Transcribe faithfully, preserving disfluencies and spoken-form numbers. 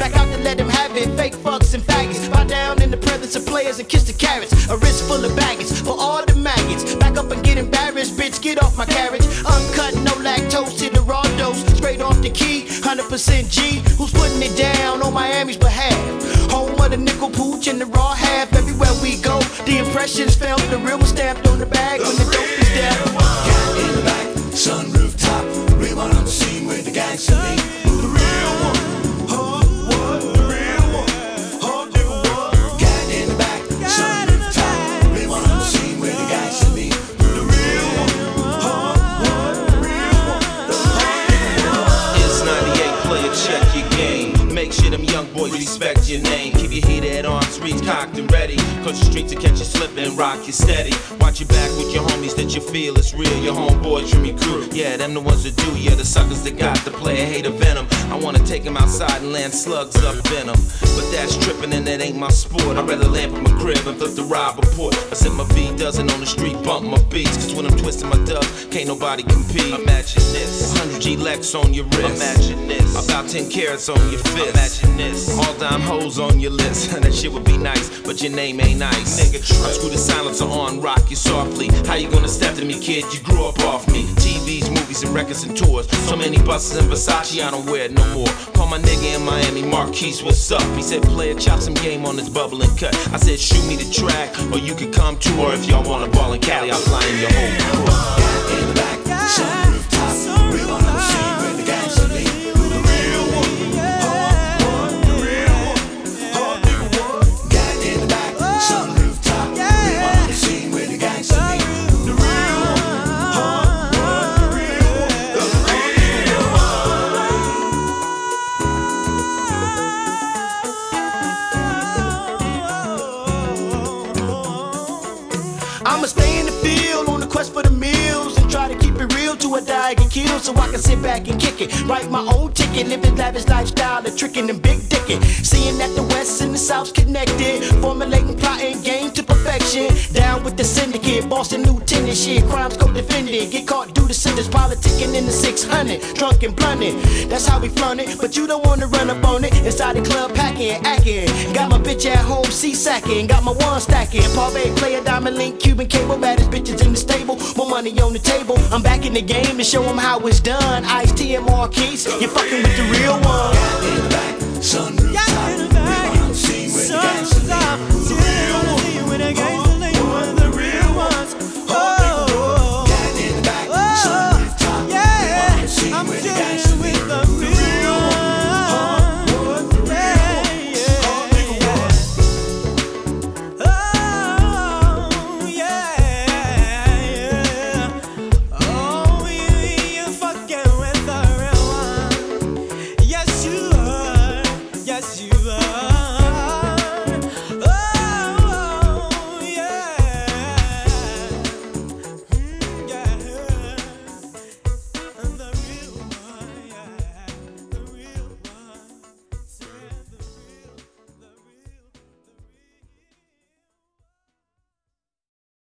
back out to let them have it. Fake fucks and faggots, bow down in the presence of players and kiss the carrots. A wrist full of baggage for all the maggots. Back up and get embarrassed, bitch, get off my carriage. Uncut, no lactose to the raw dose. Straight off the key, one hundred percent G. Who's putting it down on Miami's behalf? Home of the nickel pooch and the raw half. Everywhere we go, the impressions felt, the real was stamped on the bag when the dope is down. Cat in the back, sunroof top, real one on the scene with the gangster beat. The real one, huh? What? The real one, huh? Nigga what? Cat in the back, sunroof top, real one on the scene with the gangster beat. The real one, huh? What? The real one, huh? It's ninety-eight, player, check your game. Make sure them young boys respect your name. Keep your heat at arms, reach cocked and ready. Cause the streets will catch you slipping, rock you steady. Watch your back with your homies that you feel is real. Your homeboys from your crew, yeah, them the ones that do. Yeah, the suckers that got the player hater venom. I wanna take them outside and land slugs up in them. But that's tripping and that ain't my sport. I'd rather land from my crib and flip the ride report. I send my V dozen on the street, bump my beats. Cause when I'm twisting my dub, can't nobody compete. Imagine this, one hundred G Lex on your wrist. Imagine this, about ten carats on your fist. Imagine this, all dime hoes on your list. That shit would be nice, but your name ain't nice. Nigga, I screw the silencer on, rock you softly. How you gonna step to me, kid? You grew up off me. T Vs, movies, and records and tours. So many buses and Versace, I don't wear it no more. Call my nigga in Miami, Marquise, what's up? He said, player, chop some game on this bubble and cut. I said, shoot me the track, or you could come too. Or if y'all wanna ball in Cali, I'll fly in your whole crew. Cat in the back, sunroof top, real one on the scene with the gangster beat. The real one, huh? What? The real one, huh? Nigga what? Cat in the back, sunroof top, real one on the scene with the gangster beat. The real one, huh? What? The real one, the real one. I'ma stay in the field on the quest for the meals and try to keep it real till I die and get killed, so I can sit back and kick it. Write my own ticket, live this lavish lifestyle, the tricking and big dicking. Seeing that the West and the South's connected, formulating, plotting, game to perfection. Down with the syndicate, Boston lieutenant shit, crimes co-defended. Get caught due to sentence, politicking in the six hundred, drunk and blunted. That's how we flaunt it, but you don't wanna run up on it. Inside the club packing, acting. Got my bitch at home, C-sacking. Got my one stacking. Paul Bay, player, diamond link, Cuban cable, baddest bitches in the stable. More money on the table. I'm back in the game to show them how it's done. Ice-T and Marquise, you're fucking with the real one. Cat in the back, sunroof top, real